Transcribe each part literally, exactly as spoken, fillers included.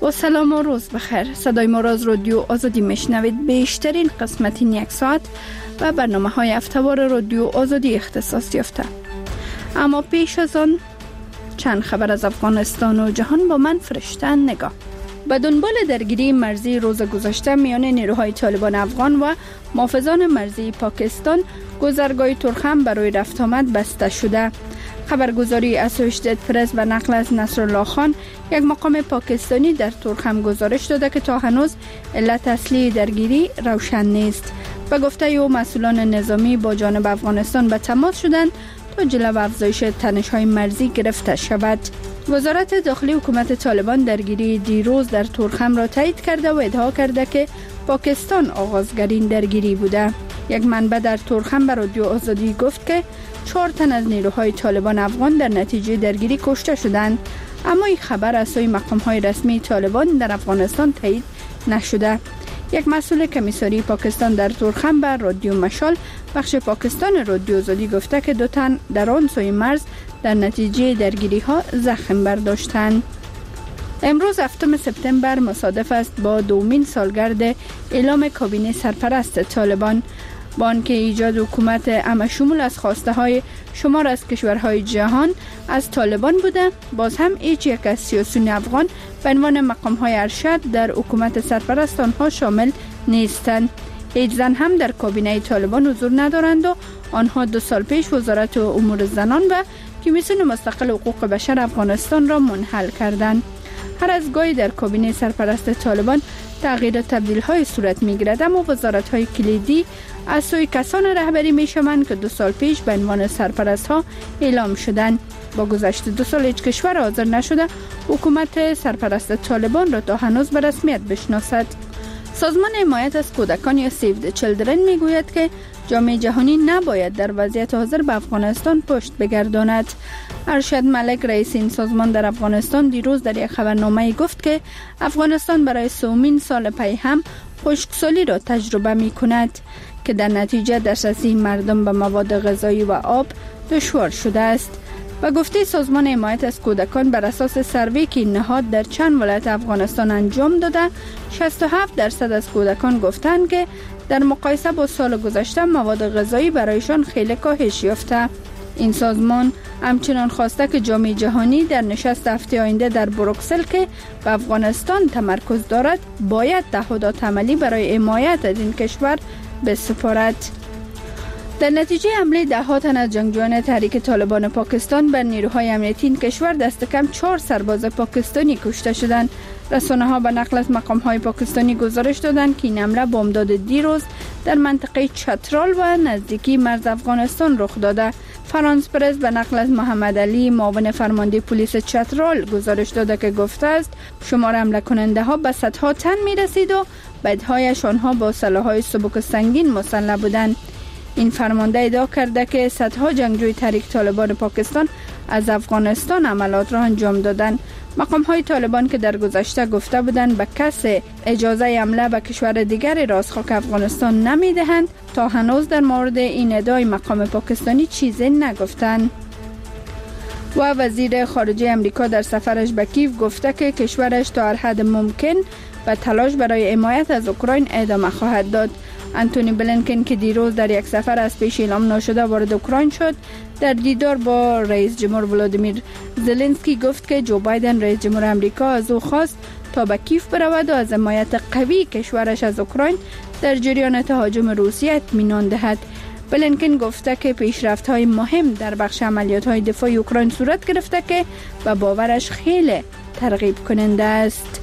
با سلام و روز بخیر. صدای ما را از رادیو آزادی میشنوید. بیشترین قسمت این یک ساعت و برنامه های هفته‌وار رادیو آزادی اختصاص یافته. اما پیش از آن چند خبر از افغانستان و جهان با من فرشته نگاه. به دنبال درگیری مرزی روز گذشته میان نیروهای طالبان افغان و محافظان مرزی پاکستان، گذرگاه تورخم برای رفت آمد بسته شده. خبرگزاری اسوشیتد پرس و نقل از نصرالله خان، یک مقام پاکستانی در تورخم گزارش داده که تا هنوز علت اصلی درگیری روشن نیست. به گفته او مسئولان نظامی با جانب افغانستان به تماس شدند تا جلو افزایش تنش‌های مرزی گرفته شود. وزارت داخلی حکومت طالبان درگیری دیروز در تورخم را تایید کرده و ادعا کرده که پاکستان آغازگرین درگیری بوده. یک منبع در تورخم به رادیو آزادی گفت که چهار تن از نیروهای طالبان افغان در نتیجه درگیری کشته شدند، اما این خبر از سوی مقام‌های رسمی طالبان در افغانستان تایید نشده. یک مسئول کمیساری پاکستان در تورخم به رادیو مشال بخش پاکستان رادیو آزادی گفته که دو تن در آن سوی مرز در نتیجه درگیری ها زخم برداشتند. امروز هفتم سپتامبر مصادف است با دومین سالگرد اعلام کابینه سرپرست طالبان. با آنکه ایجاد حکومت همه‌شمول از خواسته های شمار از کشورهای جهان از طالبان بوده، باز هم هیچ یک از سیاسیون افغان به عنوان مقام های ارشد در حکومت سرپرست آنها شامل نیستند. هیچ زن هم در کابینه طالبان حضور ندارند و آنها دو سال پیش وزارت امور زنان و کمیسیون مستقل حقوق بشر افغانستان را منحل کردند. هر از گاهی در کابینه سرپرست طالبان تغییر و تبدیل های صورت می گیرد، اما وزارت های کلیدی از سوی کسان رهبری می شوند که دو سال پیش به عنوان سرپرست ها اعلام شدند. با گذشت دو سال هیچ کشور حاضر نشده حکومت سرپرست طالبان را تا هنوز به رسمیت بشناسد. سازمان حمایت از کودکان یا سیو د چیلدرن می گوید که جامعه جهانی نباید در وضعیت حاضر به افغانستان پشت بگرداند. ارشد ملک رئیس این سازمان در افغانستان دیروز در یک خبرنامه گفت که افغانستان برای سومین سال پی هم خشکسالی را تجربه می کند که در نتیجه دسترسی مردم به مواد غذایی و آب دشوار شده است. و گفته سازمان حمایت از کودکان بر اساس سروی که نهاد در چند ولایت افغانستان انجام داده، شصت و هفت درصد از کودکان گفتند که در مقایسه با سال گذشته مواد غذایی برایشان خیلی کاهش یافته. این سازمان همچنان خواسته که جامعه جهانی در نشست هفته آینده در بروکسل که به افغانستان تمرکز دارد باید تعهدات عملی برای حمایت از این کشور بسپارد. در نتیجه حمله ده ها تن از جنگجویان تحریک طالبان پاکستان بر نیروهای امنیتی این کشور دست کم چهار سرباز پاکستانی کشته شدند. رسانه ها به نقل از مقام های پاکستانی گزارش دادند که این حمله بامداد دیروز در منطقه چترال و نزدیکی مرز افغانستان رخ داده. فرانس پرس به نقل از محمد علی معاون فرمانده پلیس چترال گزارش داده که گفته است شمار حمله کننده ها به صدها تن می رسید و بدهایش آنها با سلاح‌های سبک و سنگین مسلح بودند. این فرمانده ادعا کرده که صدها جنگجوی تحریک طالبان پاکستان از افغانستان عملیات را انجام دادند. مقام های طالبان که در گذشته گفته بودند به کس اجازه حمله به کشور دیگری را از خاک افغانستان نمی دهند، تا هنوز در مورد این ادعای مقام پاکستانی چیزی نگفتند. و وزیر خارجه امریکا در سفرش به کیو گفته که کشورش تا هر حد ممکن به تلاش برای حمایت از اوکراین ادامه خواهد داد. انتونی بلینکن که دیروز در یک سفر از پیش اعلام نشده وارد اوکراین شد، در دیدار با رئیس جمهور ولادیمیر زلنسکی گفت که جو بایدن رئیس جمهور امریکا از او خواست تا به کیف برود و از حمایت قوی کشورش از اوکراین در جریان تهاجم روسیه اطمینان دهد. بلینکن گفته که پیشرفت‌های مهم در بخش عملیات‌های دفاعی اوکراین صورت گرفته که به باورش خیلی ترغیب کننده است.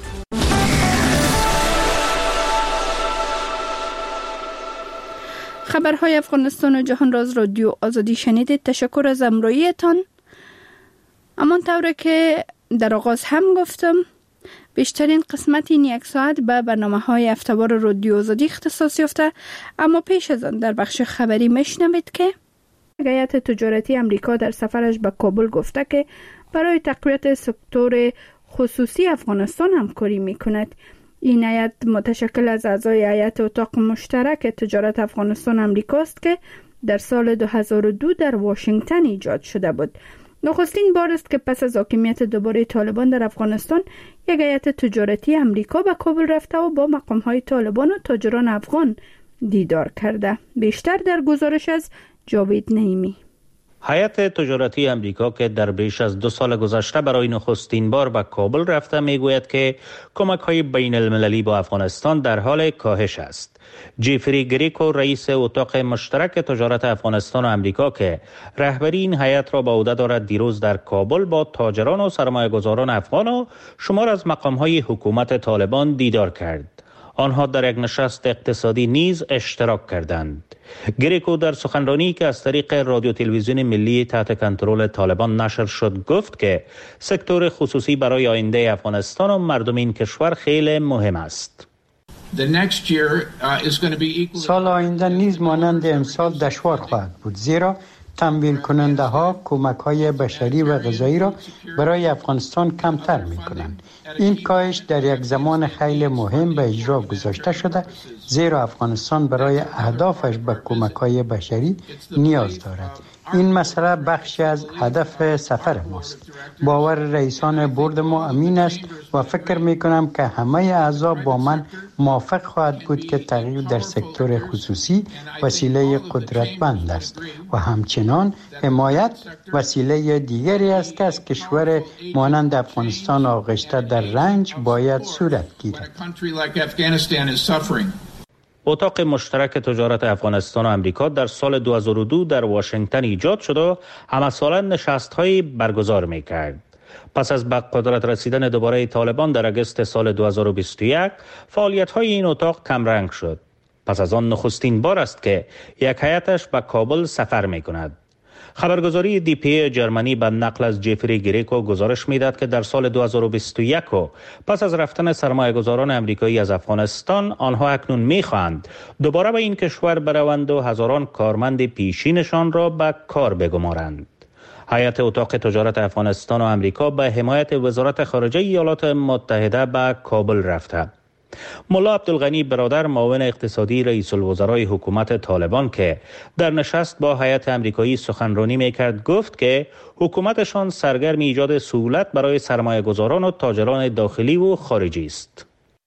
خبرهای افغانستان و جهان را از رادیو آزادی شنیدید. تشکر از همراهیتان. همان طوری که در آغاز هم گفتم، بیشترین قسمت این یک ساعت به برنامه‌های هفته‌وار رادیو آزادی اختصاص یافته، اما پیش از آن در بخش خبری میشنوید که هیئت تجارتی امریکا در سفرش به کابل گفته که برای تقویت سکتور خصوصی افغانستان همکاری می‌کند. این هیئت متشکل از اعضای هیئت اتاق مشترک تجارت افغانستان امریکا است که در سال دو هزار و دو در واشنگتن ایجاد شده بود. نخستین بار است که پس از حاکمیت دوباره طالبان در افغانستان یک هیئت تجارتی امریکا به کابل رفته و با مقام‌های طالبان و تاجران افغان دیدار کرده. بیشتر در گزارش از جاوید نعیمی. هیئت تجارتی امریکا که در بیش از دو سال گذشته برای نخستین بار به کابل رفته میگوید که کمک‌های بین المللی با افغانستان در حال کاهش است. جیفری گریکو رئیس اتاق مشترک تجارت افغانستان و امریکا که رهبری این هیئت را به عهده دارد دیروز در کابل با تاجران و سرمایه‌گذاران افغان و شمار از مقام‌های حکومت طالبان دیدار کرد. آنها در یک نشست اقتصادی نیز اشتراک کردند. گریکو در سخنرانی که از طریق رادیو تلویزیون ملی تحت کنترل طالبان نشر شد گفت که سکتور خصوصی برای آینده افغانستان و مردم این کشور خیلی مهم است. سال آینده نیز مانند امسال دشوار خواهد بود، زیرا تمویل کننده ها کمک های بشری و غذایی را برای افغانستان کمتر می کنند. این کاهش در یک زمان خیلی مهم به اجرا گذاشته شده، زیرا افغانستان برای اهدافش به کمک های بشری نیاز دارد. این مسئله بخشی از هدف سفر ماست. باور رئیسان بورد ما امین است و فکر می کنم که همه اعضا با من موافق خواهد بود که تغییر در سکتور خصوصی وسیله قدرتمند است و همچنان حمایت وسیله دیگری است که از کشور مانند افغانستان آغشته در رنج باید صورت گیرد. اتاق مشترک تجارت افغانستان و امریکا در سال دو هزار و دو در واشنگتن ایجاد شد و همه ساله نشست‌هایی برگزار می‌کرد. پس از به قدرت رسیدن دوباره طالبان در اگست سال دو هزار و بیست و یک، فعالیت‌های این اتاق کمرنگ شد. پس از آن نخستین بار است که یک هیئتش به کابل سفر می‌کند. خبرگزاری دی پی جرمنی به نقل از جیفری گریکو گزارش می‌دهد که در سال دو هزار و بیست و یک پس از رفتن سرمایه‌گذاران امریکایی از افغانستان، آنها اکنون می‌خواهند دوباره به این کشور بروند و هزاران کارمند پیشینشان را به کار بگمارند. هیئت اتاق تجارت افغانستان و امریکا به حمایت وزارت خارجه ایالات متحده به کابل رفته. ملا عبدالغنی برادر معاون اقتصادی رئیس الوزرای حکومت طالبان که در نشست با هیئت امریکایی سخنرانی میکرد گفت که حکومتشان سرگرم ایجاد سهولت برای سرمایه‌گذاران و تاجران داخلی و خارجی است.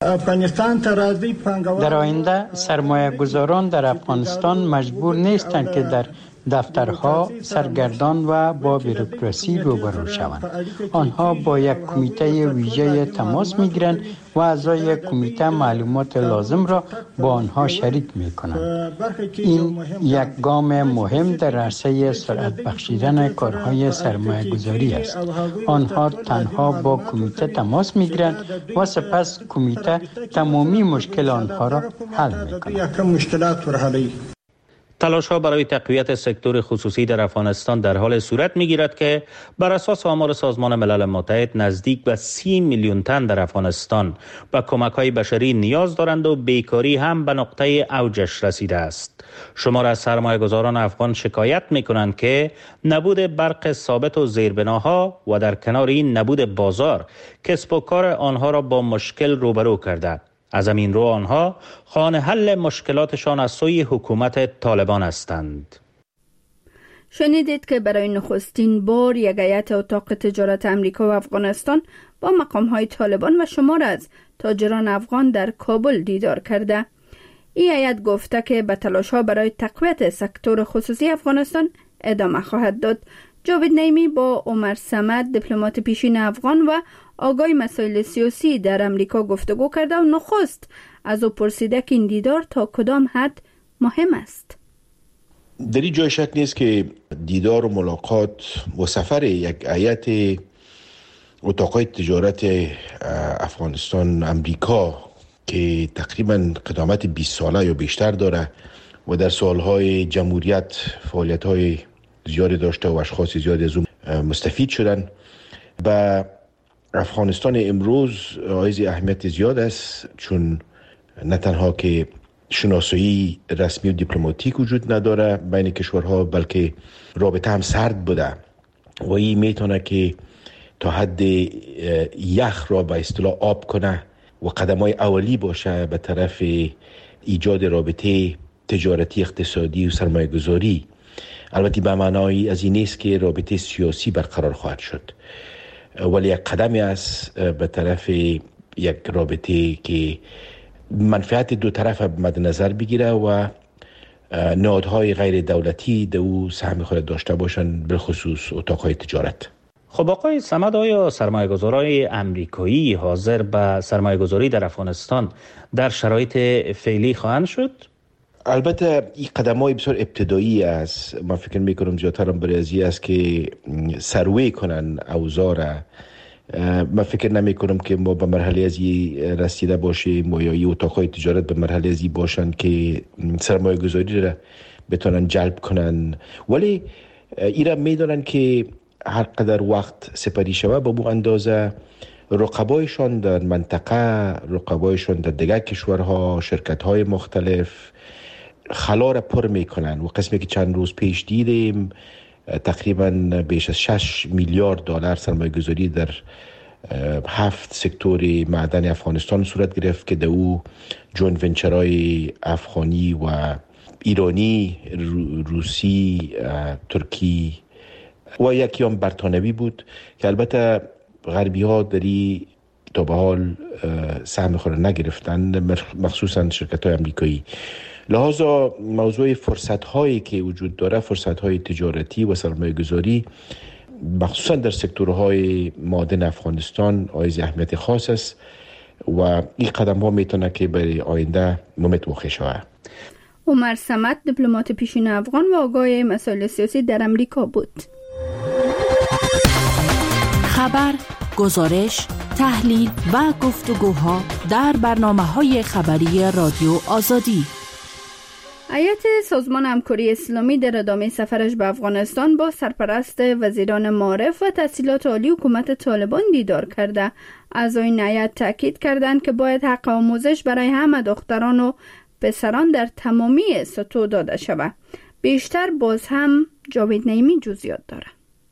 در آینده سرمایه‌گذاران در افغانستان مجبور نیستند که در دفترها سرگردان و با بوروکراسی روبرو شوند. آنها با یک کمیته ویژه تماس میگیرند و اعضای کمیته معلومات لازم را با آنها شریک میکنند. این یک گام مهم در عرصه سرعت بخشیدن کارهای سرمایه گذاری است. آنها تنها با کمیته تماس میگیرند و سپس کمیته تمامی مشکل آنها را حل میکند. تلاش‌ها برای تقویت سکتور خصوصی در افغانستان در حال صورت می‌گیرد که بر اساس آمار سازمان ملل متحد نزدیک به سی میلیون تن در افغانستان به کمک‌های بشری نیاز دارند و بیکاری هم به نقطه اوجش رسیده است. شمار از سرمایه‌گذاران افغان شکایت می‌کنند که نبود برق ثابت و زیربناها و در کنار این نبود بازار کسب و کار آنها را با مشکل روبرو کرده. از همین رو آنها خواهان حل مشکلاتشان از سوی حکومت طالبان هستند. شنیدید که برای نخستین بار یک هیئت اتاق تجارت امریکا و افغانستان با مقام‌های طالبان و شمار از تاجران افغان در کابل دیدار کرده. این هیئت گفته که به تلاش‌ها برای تقویت سکتور خصوصی افغانستان ادامه خواهد داد. جاوید نعیمی با عمر صمد دیپلمات پیشین افغان و آگاه مسائل سیاسی در امریکا گفتگو کرده و نخست از او پرسیده که این دیدار تا کدام حد مهم است. در این جای شک نیست که دیدار و ملاقات و سفر یک هیئت اتاقای تجارت افغانستان امریکا که تقریبا قدامت بیست ساله یا بیشتر داره و در سالهای جمهوریت فعالیت‌های زیادی داشته و اشخاص زیادی از اون مستفید شدن، و افغانستان امروز حائز اهمیت زیاد است، چون نه تنها که شناسایی رسمی و دیپلماتیک وجود نداره بین کشورها، بلکه رابطه هم سرد بوده و این میتونه که تا حد یخ را به اصطلاح آب کنه و قدمای اولی باشه به طرف ایجاد رابطه تجارتی، اقتصادی و سرمایه گذاری. البته به معنای از این نیست که رابطه سیاسی برقرار خواهد شد، ولی یک قدمی است به طرف یک رابطه که منفعت دو طرف مد نظر بگیره و نهادهای غیر دولتی در او سهم خود داشته باشند، بالخصوص اتاقهای تجارت. خب آقای صمد، آیا سرمایه‌گذارای امریکایی حاضر به سرمایه‌گذاری در افغانستان در شرایط فعلی خواهند شد؟ البته این قدم‌های بسیار ابتدایی است. من فکر می‌کنم زیادتر هم برای ازی است که سروی کنن اوضاع را. من فکر نمی‌کنم که ما به مرحله ازی رسیده باشیم و یا این اتاقهای تجارت به مرحله ازی باشند که سرمایه‌گذاری را بتونن جلب کنن، ولی ایرا می‌دونن که هر قدر وقت سپری شود به بو اندازه رقبایشان در منطقه، رقبایشان در دیگر کشورها، شرکت‌های مختلف خلا را پر میکنن و قسمی که چند روز پیش دیدیم تقریبا بیش از شش میلیارد دلار سرمایه گذاری در هفت سکتور معدن افغانستان صورت گرفت که در او جوین ونچرهای افغانی و ایرانی، روسی، ترکی و یکی هم برطانوی بود که البته غربی ها دری تا به حال سهم خود نگرفتن، مخصوصا شرکت های امریکایی. لحاظا موضوع فرصت هایی که وجود داره، فرصت های تجارتی و سرمایه گذاری مخصوصا در سکتورهای معدن افغانستان آیز اهمیت خاص است و این قدم ها میتونه که برای آینده ممت واقع شود. عمر صمد، دیپلمات پیشین افغان و آگاه مسائل سیاسی در امریکا بود. خبر، گزارش، تحلیل و گفتگوها در برنامه‌های خبری رادیو آزادی. هیئت سازمان همکاری اسلامی در ادامه سفرش به افغانستان با سرپرست وزیران معارف و تحصیلات عالی حکومت طالبان دیدار کرده. اعضای هیئت تاکید کردند که باید حق آموزش برای همه دختران و پسران در تمامی سطوح داده شود. بیشتر باز هم جاوید نعیمی جزئیات داره.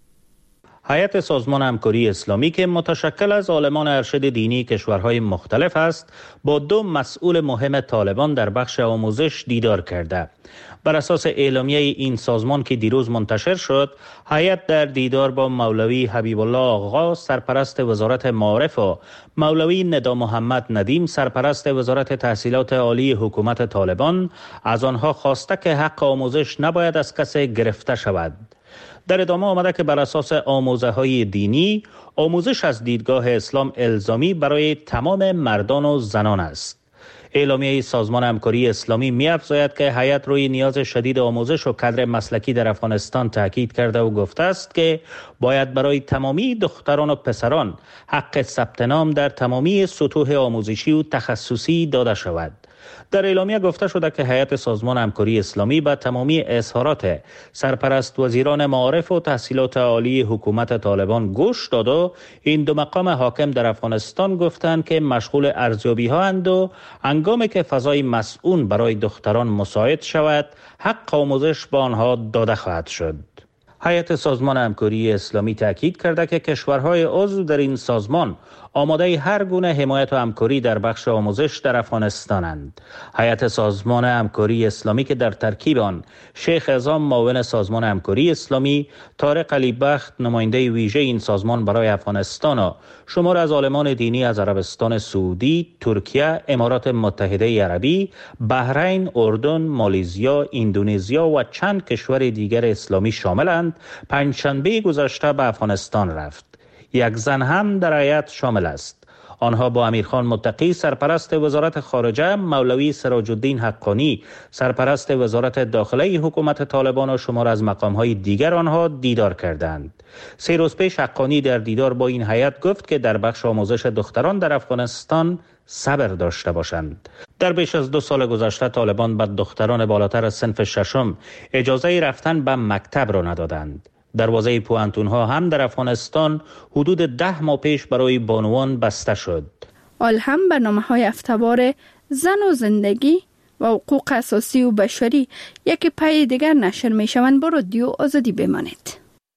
هیئت سازمان همکاری اسلامی که متشکل از عالمان ارشد دینی کشورهای مختلف است، با دو مسئول مهم طالبان در بخش آموزش دیدار کرده. بر اساس اعلامیه این سازمان که دیروز منتشر شد، هیئت در دیدار با مولوی حبیب الله آغا سرپرست وزارت معارف و مولوی ندا محمد ندیم سرپرست وزارت تحصیلات عالی حکومت طالبان از آنها خواسته که حق آموزش نباید از کسی گرفته شود. در ادامه آمده که بر اساس آموزه های دینی، آموزش از دیدگاه اسلام الزامی برای تمام مردان و زنان است. اعلامیه سازمان همکاری اسلامی می افزاید که هیئت روی نیاز شدید آموزش و کادر مسلکی در افغانستان تاکید کرده و گفته است که باید برای تمامی دختران و پسران حق ثبت نام در تمامی سطوح آموزشی و تخصصی داده شود. در اعلامیه گفته شده که هیئت سازمان همکاری اسلامی به تمامی اظهارات سرپرست وزیران معارف و تحصیلات عالی حکومت طالبان گوش داد و این دو مقام حاکم در افغانستان گفتند که مشغول ارزیابی ها اند و هنگامی که فضای مسئول برای دختران مساعد شود، حق آموزش به آنها داده خواهد شد. هیئت سازمان همکاری اسلامی تاکید کرده که کشورهای عضو در این سازمان آماده هر گونه حمایت و همکاری در بخش آموزش در افغانستانند. هیئت سازمان همکاری اسلامی که در ترکیب آن شیخ اعظام معاون سازمان همکاری اسلامی، طارق علی بخت نماینده ویژه این سازمان برای افغانستان و شمار از عالمان دینی از عربستان سعودی، ترکیه، امارات متحده عربی، بحرین، اردن، مالزیا، اندونزیا و چند کشور دیگر اسلامی شاملند، پنجشنبه گذشته به افغانستان رفت. یک زن هم در هیئت شامل است. آنها با امیرخان متقی سرپرست وزارت خارجه، مولوی سراج الدین حقانی سرپرست وزارت داخله حکومت طالبان و شمار از مقام‌های دیگر آنها دیدار کردند. سه روز پیش حقانی در دیدار با این هیئت گفت که در بخش آموزش دختران در افغانستان صبر داشته باشند. در بیش از دو سال گذشته طالبان به دختران بالاتر از صنف ششم اجازه رفتن به مکتب را ندادند. دروازه پوانتون ها هم در افغانستان حدود ده ماه پیش برای بانوان بسته شد. حال هم برنامه های هفته‌وار زن و زندگی و حقوق اساسی و بشری یک پای دیگر نشر می شوند. با رادیو آزادی بمانید.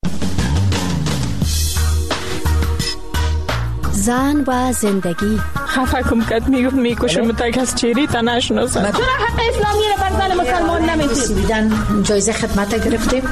زن و زندگی. خفه کم کت میگفت میکشم تک از چیری تا نشناسم. چرا حق اسلامی را بر زن مسلمان نمیدید؟ سویدن جایزه خدمت گرفتیم.